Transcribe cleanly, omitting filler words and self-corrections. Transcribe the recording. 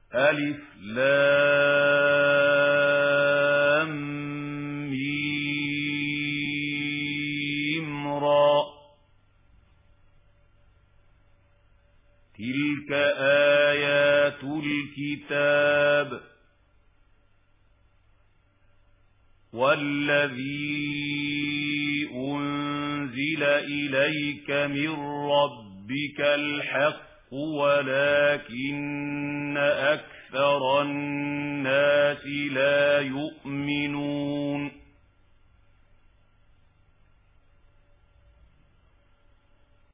ألف لام ميم را تلك آيات الكتاب والذي أنزل إليك من ربك الحق ولكن أكثر الناس لا يؤمنون